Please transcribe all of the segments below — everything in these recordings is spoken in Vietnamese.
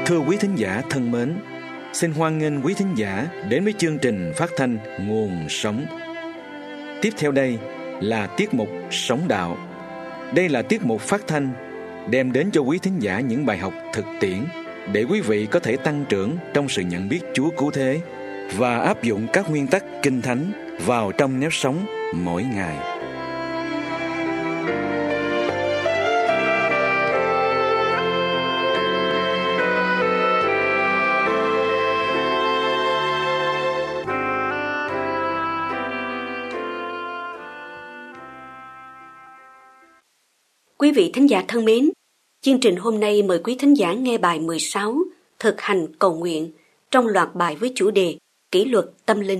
Thưa quý thính giả thân mến, xin hoan nghênh quý thính giả đến với chương trình phát thanh Nguồn Sống. Tiếp theo đây là tiết mục Sống Đạo. Đây là tiết mục phát thanh đem đến cho quý thính giả những bài học thực tiễn để quý vị có thể tăng trưởng trong sự nhận biết Chúa cứu thế và áp dụng các nguyên tắc Kinh Thánh vào trong nếp sống mỗi ngày. Quý vị thính giả thân mến, chương trình hôm nay mời quý thính giả nghe bài 16, Thực hành cầu nguyện, trong loạt bài với chủ đề Kỷ luật tâm linh.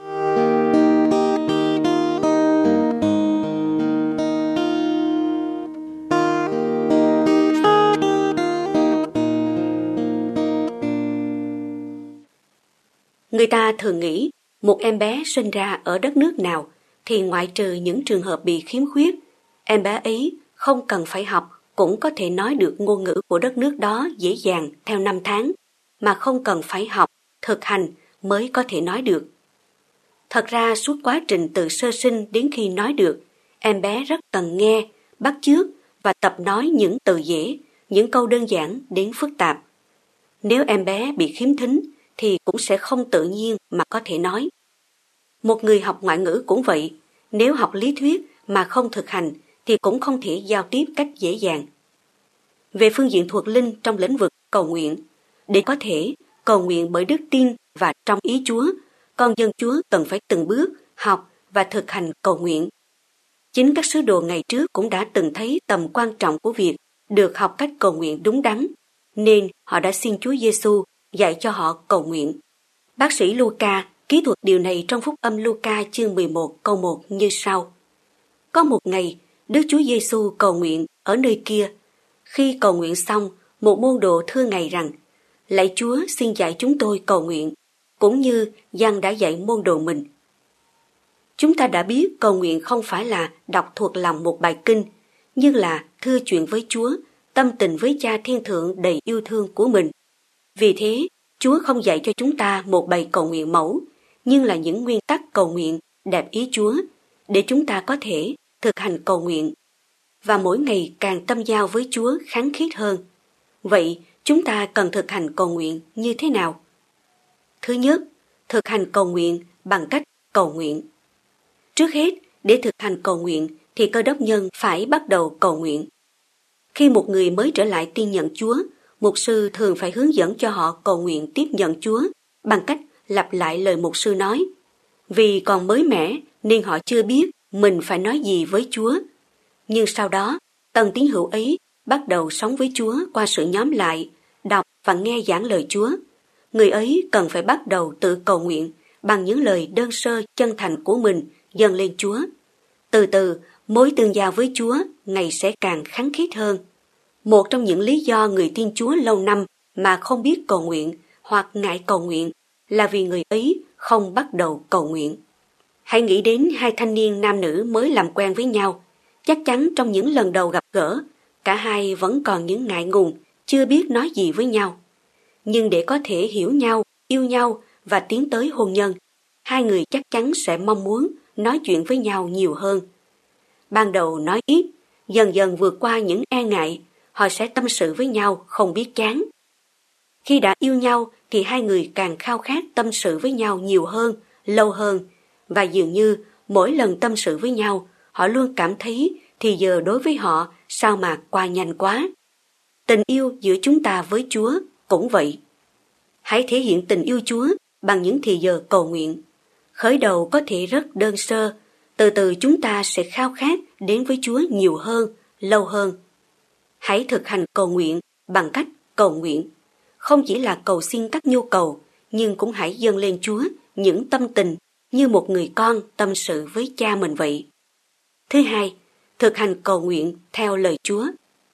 Người ta thường nghĩ một em bé sinh ra ở đất nước nào thì ngoại trừ những trường hợp bị khiếm khuyết, em bé ấy không cần phải học cũng có thể nói được ngôn ngữ của đất nước đó dễ dàng theo năm tháng, mà không cần phải học, thực hành mới có thể nói được. Thật ra suốt quá trình từ sơ sinh đến khi nói được, em bé rất cần nghe, bắt chước và tập nói những từ dễ, những câu đơn giản đến phức tạp. Nếu em bé bị khiếm thính thì cũng sẽ không tự nhiên mà có thể nói. Một người học ngoại ngữ cũng vậy, nếu học lý thuyết mà không thực hành thì cũng không thể giao tiếp cách dễ dàng. Về phương diện thuộc linh trong lĩnh vực cầu nguyện, để có thể cầu nguyện bởi đức tin và trong ý Chúa, con dân Chúa cần phải từng bước học và thực hành cầu nguyện. Chính các sứ đồ ngày trước cũng đã từng thấy tầm quan trọng của việc được học cách cầu nguyện đúng đắn, nên họ đã xin Chúa Giêsu dạy cho họ cầu nguyện. Bác sĩ Luca kỹ thuật điều này trong Phúc âm Luca chương 11 câu 1 như sau. Có một ngày, Đức Chúa Giêsu cầu nguyện ở nơi kia. Khi cầu nguyện xong, một môn đồ thưa Ngài rằng: Lạy Chúa, xin dạy chúng tôi cầu nguyện, cũng như Giăng đã dạy môn đồ mình. Chúng ta đã biết cầu nguyện không phải là đọc thuộc lòng một bài kinh, nhưng là thưa chuyện với Chúa, tâm tình với Cha Thiên Thượng đầy yêu thương của mình. Vì thế, Chúa không dạy cho chúng ta một bài cầu nguyện mẫu, nhưng là những nguyên tắc cầu nguyện đẹp ý Chúa, để chúng ta có thể thực hành cầu nguyện và mỗi ngày càng tâm giao với Chúa khăng khít hơn. Vậy chúng ta cần thực hành cầu nguyện như thế nào? Thứ nhất, thực hành cầu nguyện bằng cách cầu nguyện. Trước hết, để thực hành cầu nguyện thì Cơ Đốc nhân phải bắt đầu cầu nguyện. Khi một người mới trở lại tin nhận Chúa, mục sư thường phải hướng dẫn cho họ cầu nguyện tiếp nhận Chúa bằng cách lặp lại lời mục sư nói. Vì còn mới mẻ nên họ chưa biết mình phải nói gì với Chúa. Nhưng sau đó, tân tín hữu ấy bắt đầu sống với Chúa qua sự nhóm lại, đọc và nghe giảng lời Chúa. Người ấy cần phải bắt đầu tự cầu nguyện bằng những lời đơn sơ chân thành của mình dâng lên Chúa. Từ từ, mối tương giao với Chúa ngày sẽ càng khăng khít hơn. Một trong những lý do người tin Chúa lâu năm mà không biết cầu nguyện hoặc ngại cầu nguyện là vì người ấy không bắt đầu cầu nguyện. Hãy nghĩ đến hai thanh niên nam nữ mới làm quen với nhau. Chắc chắn trong những lần đầu gặp gỡ, cả hai vẫn còn những ngại ngùng, chưa biết nói gì với nhau. Nhưng để có thể hiểu nhau, yêu nhau và tiến tới hôn nhân, hai người chắc chắn sẽ mong muốn nói chuyện với nhau nhiều hơn. Ban đầu nói ít, dần dần vượt qua những e ngại, họ sẽ tâm sự với nhau không biết chán. Khi đã yêu nhau thì hai người càng khao khát tâm sự với nhau nhiều hơn, lâu hơn, và dường như mỗi lần tâm sự với nhau, họ luôn cảm thấy thì giờ đối với họ sao mà qua nhanh quá. Tình yêu giữa chúng ta với Chúa cũng vậy. Hãy thể hiện tình yêu Chúa bằng những thì giờ cầu nguyện. Khởi đầu có thể rất đơn sơ, từ từ chúng ta sẽ khao khát đến với Chúa nhiều hơn, lâu hơn. Hãy thực hành cầu nguyện bằng cách cầu nguyện. Không chỉ là cầu xin các nhu cầu, nhưng cũng hãy dâng lên Chúa những tâm tình như một người con tâm sự với cha mình vậy. Thứ hai, thực hành cầu nguyện theo lời Chúa.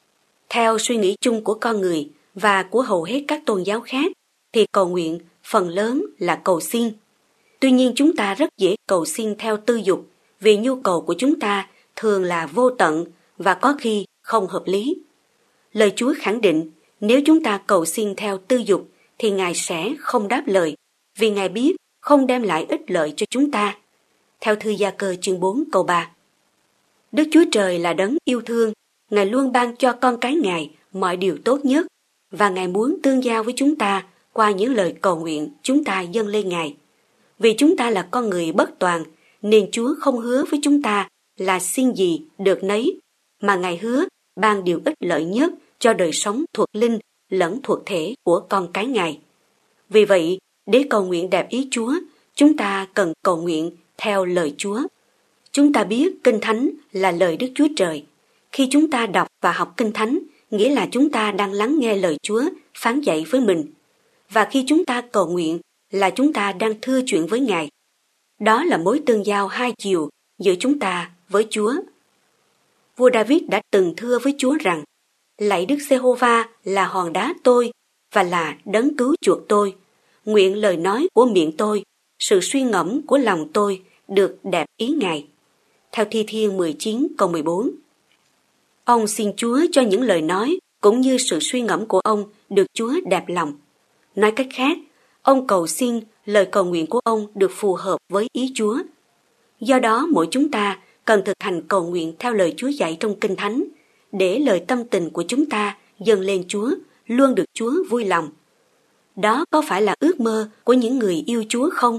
Theo suy nghĩ chung của con người và của hầu hết các tôn giáo khác, thì cầu nguyện phần lớn là cầu xin. Tuy nhiên chúng ta rất dễ cầu xin theo tư dục, vì nhu cầu của chúng ta thường là vô tận và có khi không hợp lý. Lời Chúa khẳng định, Nếu chúng ta cầu xin theo tư dục thì Ngài sẽ không đáp lời, vì Ngài biết không đem lại ích lợi cho chúng ta. Theo thư Gia Cơ chương 4 câu 3. Đức Chúa Trời là đấng yêu thương, Ngài luôn ban cho con cái Ngài mọi điều tốt nhất, và Ngài muốn tương giao với chúng ta qua những lời cầu nguyện chúng ta dâng lên Ngài. Vì chúng ta là con người bất toàn, nên Chúa không hứa với chúng ta là xin gì được nấy, mà Ngài hứa ban điều ích lợi nhất cho đời sống thuộc linh lẫn thuộc thể của con cái Ngài. Vì vậy, để cầu nguyện đẹp ý Chúa, chúng ta cần cầu nguyện theo lời Chúa. Chúng ta biết Kinh Thánh là lời Đức Chúa Trời. Khi chúng ta đọc và học Kinh Thánh, nghĩa là chúng ta đang lắng nghe lời Chúa phán dạy với mình. Và khi chúng ta cầu nguyện là chúng ta đang thưa chuyện với Ngài. Đó là mối tương giao hai chiều giữa chúng ta với Chúa. Vua David đã từng thưa với Chúa rằng: Lạy Đức Giê-hô-va là hòn đá tôi và là đấng cứu chuộc tôi. Nguyện lời nói của miệng tôi, sự suy ngẫm của lòng tôi được đẹp ý Ngài. Theo Thi Thiên 19 câu 14. Ông xin Chúa cho những lời nói cũng như sự suy ngẫm của ông được Chúa đẹp lòng. Nói cách khác, ông cầu xin lời cầu nguyện của ông được phù hợp với ý Chúa. Do đó, mỗi chúng ta cần thực hành cầu nguyện theo lời Chúa dạy trong Kinh Thánh, để lời tâm tình của chúng ta dâng lên Chúa luôn được Chúa vui lòng. Đó có phải là ước mơ của những người yêu Chúa không?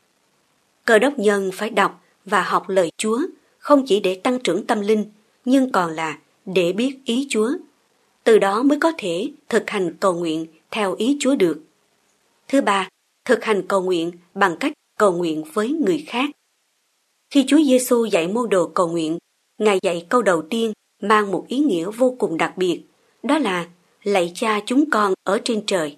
Cơ đốc nhân phải đọc và học lời Chúa, không chỉ để tăng trưởng tâm linh, nhưng còn là để biết ý Chúa. Từ đó mới có thể thực hành cầu nguyện theo ý Chúa được. Thứ ba, thực hành cầu nguyện bằng cách cầu nguyện với người khác. Khi Chúa Giêsu dạy môn đồ cầu nguyện, Ngài dạy câu đầu tiên mang một ý nghĩa vô cùng đặc biệt, đó là lạy Cha chúng con ở trên trời.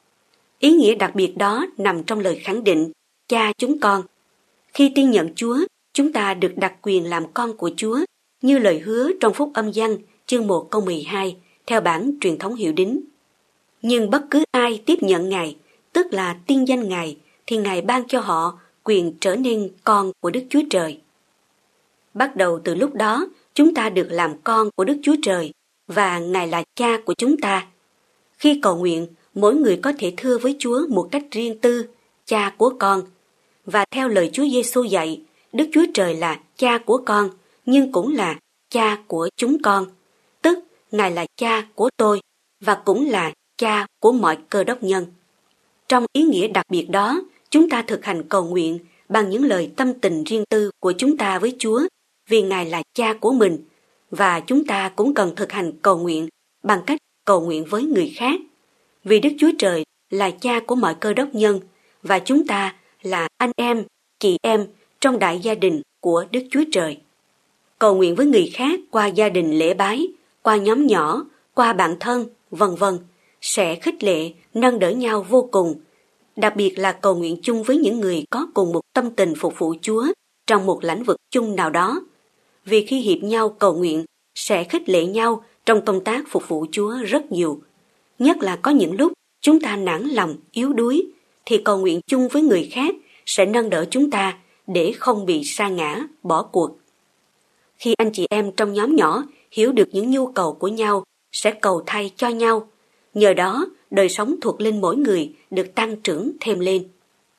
Ý nghĩa đặc biệt đó nằm trong lời khẳng định Cha chúng con. Khi tin nhận Chúa, chúng ta được đặc quyền làm con của Chúa, như lời hứa trong Phúc Âm Giăng chương 1 câu 12 theo bản truyền thống Hiệu Đính. Nhưng bất cứ ai tiếp nhận Ngài, tức là tin danh Ngài, thì Ngài ban cho họ quyền trở nên con của Đức Chúa Trời. Bắt đầu từ lúc đó, chúng ta được làm con của Đức Chúa Trời và Ngài là Cha của chúng ta. Khi cầu nguyện, mỗi người có thể thưa với Chúa một cách riêng tư, Cha của con. Và theo lời Chúa Giêsu dạy, Đức Chúa Trời là Cha của con, nhưng cũng là Cha của chúng con. Tức, Ngài là Cha của tôi và cũng là Cha của mọi cơ đốc nhân. Trong ý nghĩa đặc biệt đó, chúng ta thực hành cầu nguyện bằng những lời tâm tình riêng tư của chúng ta với Chúa, vì Ngài là Cha của mình, và chúng ta cũng cần thực hành cầu nguyện bằng cách cầu nguyện với người khác, vì Đức Chúa Trời là Cha của mọi cơ đốc nhân, và chúng ta là anh em, chị em trong đại gia đình của Đức Chúa Trời. Cầu nguyện với người khác qua gia đình lễ bái, qua nhóm nhỏ, qua bạn thân, vân vân, sẽ khích lệ, nâng đỡ nhau vô cùng, đặc biệt là cầu nguyện chung với những người có cùng một tâm tình phục vụ Chúa trong một lĩnh vực chung nào đó. Vì khi hiệp nhau cầu nguyện sẽ khích lệ nhau trong công tác phục vụ Chúa rất nhiều. Nhất là có những lúc chúng ta nản lòng, yếu đuối, thì cầu nguyện chung với người khác sẽ nâng đỡ chúng ta để không bị sa ngã, bỏ cuộc. Khi anh chị em trong nhóm nhỏ hiểu được những nhu cầu của nhau, sẽ cầu thay cho nhau. Nhờ đó, đời sống thuộc linh mỗi người được tăng trưởng thêm lên.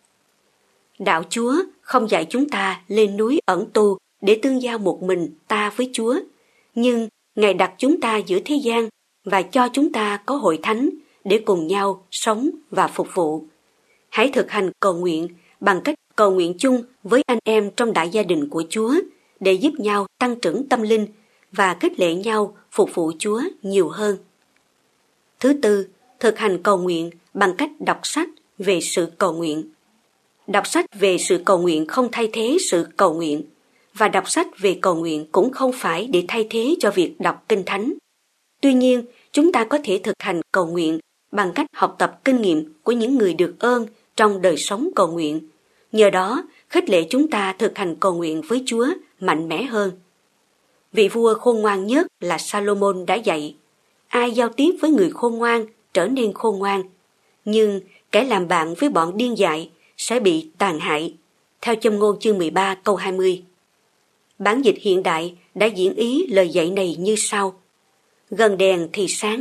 Đạo Chúa không dạy chúng ta lên núi ẩn tu để tương giao một mình ta với Chúa, nhưng Ngài đặt chúng ta giữa thế gian và cho chúng ta có hội thánh để cùng nhau sống và phục vụ. Hãy thực hành cầu nguyện bằng cách cầu nguyện chung với anh em trong đại gia đình của Chúa để giúp nhau tăng trưởng tâm linh và khích lệ nhau phục vụ Chúa nhiều hơn. Thứ tư, thực hành cầu nguyện bằng cách đọc sách về sự cầu nguyện. Đọc sách về sự cầu nguyện không thay thế sự cầu nguyện, và đọc sách về cầu nguyện cũng không phải để thay thế cho việc đọc Kinh Thánh. Tuy nhiên, chúng ta có thể thực hành cầu nguyện bằng cách học tập kinh nghiệm của những người được ơn trong đời sống cầu nguyện. Nhờ đó, khích lệ chúng ta thực hành cầu nguyện với Chúa mạnh mẽ hơn. Vị vua khôn ngoan nhất là Salomon đã dạy: ai giao tiếp với người khôn ngoan trở nên khôn ngoan, nhưng kẻ làm bạn với bọn điên dại sẽ bị tàn hại. Theo Châm ngôn chương 13 câu 20. Bản dịch hiện đại đã diễn ý lời dạy này như sau: gần đèn thì sáng,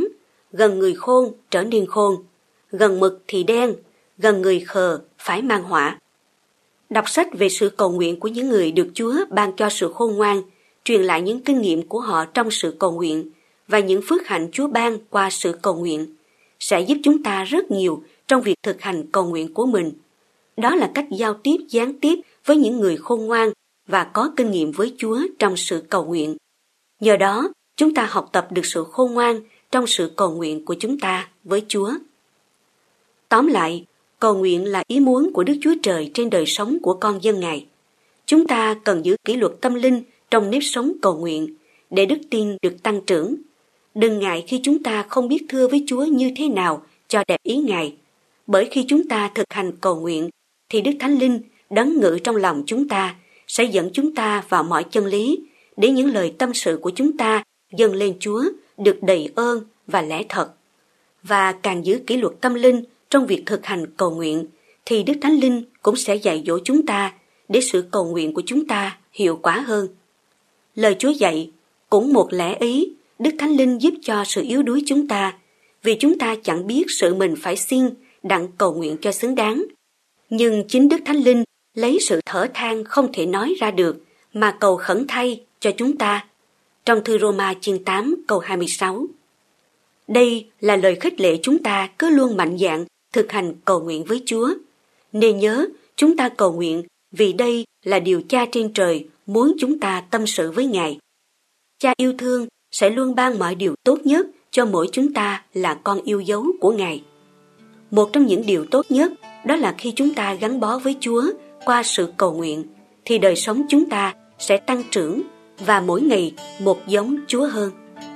gần người khôn trở nên khôn, gần mực thì đen, gần người khờ phải mang họa. Đọc sách về sự cầu nguyện của những người được Chúa ban cho sự khôn ngoan, truyền lại những kinh nghiệm của họ trong sự cầu nguyện và những phước hạnh Chúa ban qua sự cầu nguyện, sẽ giúp chúng ta rất nhiều trong việc thực hành cầu nguyện của mình. Đó là cách giao tiếp gián tiếp với những người khôn ngoan và có kinh nghiệm với Chúa trong sự cầu nguyện. Nhờ đó, chúng ta học tập được sự khôn ngoan trong sự cầu nguyện của chúng ta với Chúa. Tóm lại, cầu nguyện là ý muốn của Đức Chúa Trời trên đời sống của con dân Ngài. Chúng ta cần giữ kỷ luật tâm linh trong nếp sống cầu nguyện để đức tin được tăng trưởng. Đừng ngại khi chúng ta không biết thưa với Chúa như thế nào cho đẹp ý Ngài, bởi khi chúng ta thực hành cầu nguyện thì Đức Thánh Linh đấng ngự trong lòng chúng ta sẽ dẫn chúng ta vào mọi chân lý để những lời tâm sự của chúng ta dâng lên Chúa được đầy ơn và lẽ thật. Và càng giữ kỷ luật tâm linh trong việc thực hành cầu nguyện thì Đức Thánh Linh cũng sẽ dạy dỗ chúng ta để sự cầu nguyện của chúng ta hiệu quả hơn. Lời Chúa dạy cũng một lẽ ý, Đức Thánh Linh giúp cho sự yếu đuối chúng ta, vì chúng ta chẳng biết sự mình phải xin đặng cầu nguyện cho xứng đáng. Nhưng chính Đức Thánh Linh lấy sự thở than không thể nói ra được mà cầu khẩn thay cho chúng ta. Trong thư Roma chương 8 câu 26. Đây là lời khích lệ chúng ta cứ luôn mạnh dạn thực hành cầu nguyện với Chúa. Nên nhớ, chúng ta cầu nguyện vì đây là điều Cha trên trời muốn chúng ta tâm sự với Ngài. Cha yêu thương sẽ luôn ban mọi điều tốt nhất cho mỗi chúng ta là con yêu dấu của Ngài. Một trong những điều tốt nhất đó là khi chúng ta gắn bó với Chúa qua sự cầu nguyện thì đời sống chúng ta sẽ tăng trưởng và mỗi ngày một giống Chúa hơn.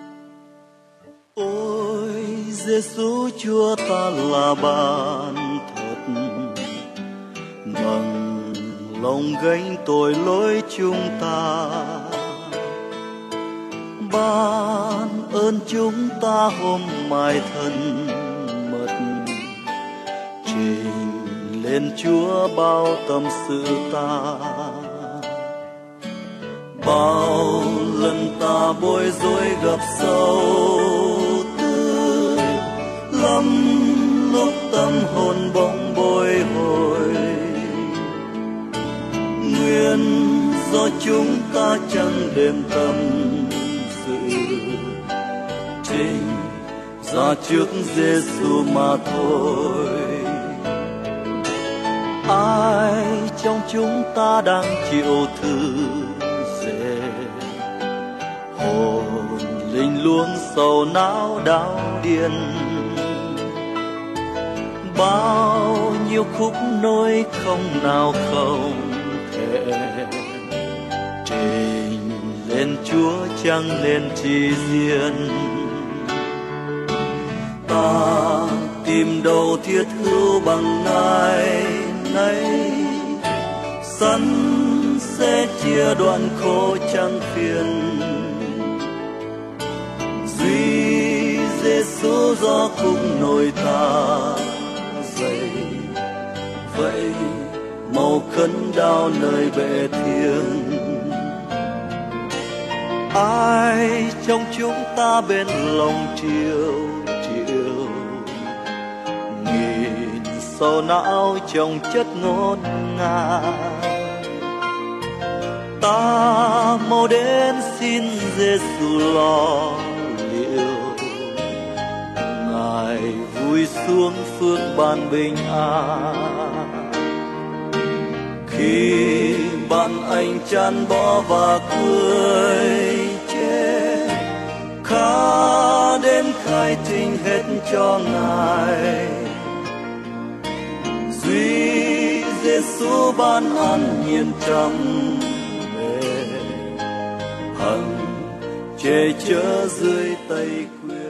Ôi Giêsu Chúa ta là bạn thật, bằng lòng gánh tội lỗi chúng ta, ban ơn chúng ta hôm mai thân mật, trình lên Chúa bao tâm sự ta. Bao lần ta bối rối gặp sâu tư, lắm lúc tâm hồn bỗng bồi hồi, nguyên do chúng ta chẳng đêm tâm sự, trình ra trước Giêsu mà thôi. Ai trong chúng ta đang chịu thử dễ, hồn linh luôn sầu não đau điên, bao nhiêu khúc nối không nào không thể trình lên Chúa chẳng nên chi riêng. Ta tìm đâu thiết hữu bằng Ngài này, sẵn sẽ chia đoạn khổ chẳng phiền. Duy Giêsu do khúc nối ta dậy, vậy màu khấn đau nơi bệ thiêng. Ai trong chúng ta bên lòng chiều chiều, nghìn sầu não trong chất ngột ngạt, ta mau đến xin Giêsu lo liệu, Ngài vui xuống phước ban bình an. Khi bạn anh chán bỏ và cười chết, khá đến khai trình hết cho Ngài. Duy Giêsu ban an nhiên trầm bề, hằng che chở dưới tay quyền.